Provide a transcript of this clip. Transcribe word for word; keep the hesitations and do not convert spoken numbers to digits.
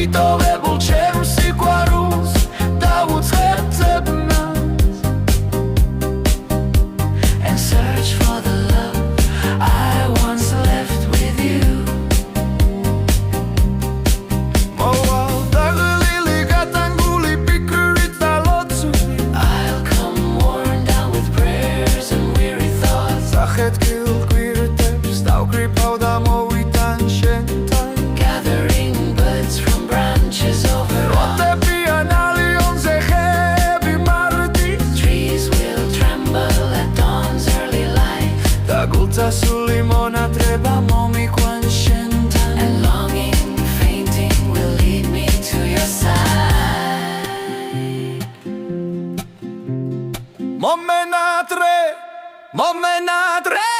Pittoreable cerul sicuarus Dauți rețepnas And search for the love I once left with you. Mowal dagli ligata anguli piccurita lotsuri I'll come worn down with prayers and weary thoughts Sachet kil quirtep stau gripau da moitan shentai Gathering buds from branches over Rote pianali onze heavy marti Trees will tremble at dawn's early light Dagulta su limona treba momi quan shentan And longing, fainting will lead me to your side. Momenatre, momenatre